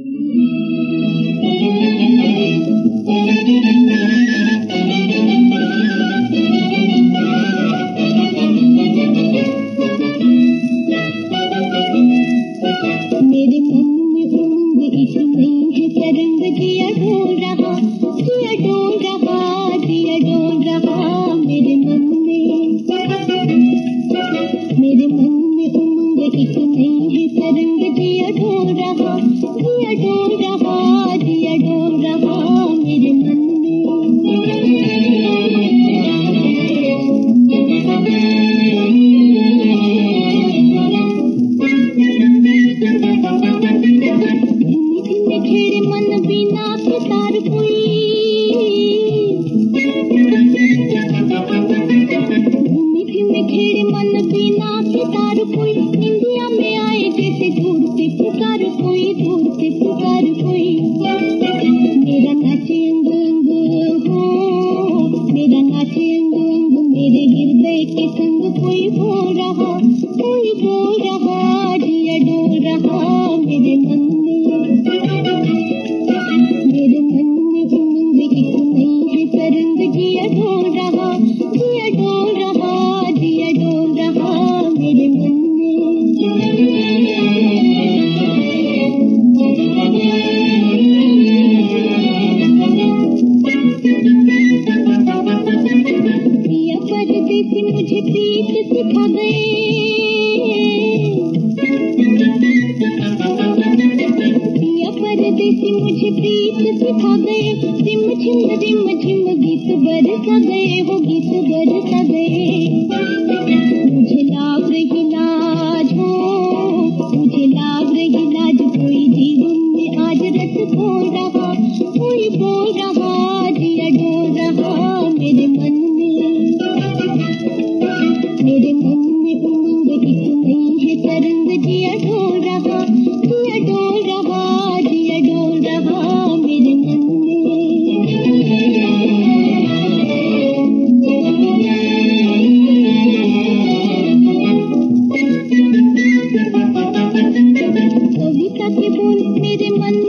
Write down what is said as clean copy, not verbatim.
मेरे मन में उमंग इतनी है तरंग, दिया डोल रहा, दिया डोल रहा, दिया डोल रहा मेरे मन में उमंग इतनी है तरंग, दिया डोल रहा, दिया डोल रहा, दिया डोल रहा मेरे मन में। खेड़े मन बिना के तार कोई, घूमे खेड़े मन बिना के तार कोई, इंडिया में आए जैसे दूर से पुकार कोई, दूर से पुकार कोई। मेरा नाचे अंग अंग हो, मेरा नाचे अंग अंग, मेरे हृदय के संग कोई बोल रहा, कोई बोल रहा, दिया डोल रहा मेरे मन में। मेरे मन में उमंग इतनी है तरंग, दिया डोल रहा, दिया डोल रहा, दिया डोल रहा मेरे मन में। पिया परदेसी मुझे प्रीत सिखा गए, परदेसी मुझे प्रीत सिखा गए, रिम झिम गीत बरसा गए, वो गीत बरसा गए। मुझे लाग रही लाज हो, मुझे लाग रही लाज, कोई जीवन में आज रस बोल रहा, कोई बोल रहा, दिया डोल रहा मेरे मन में। मेरे मन में उमंग इतनी है तरंग, दिया डोल रहा, दिया डोल रहा, दिया डोल रहा मेरे मन में। कविता के बोल मेरे मन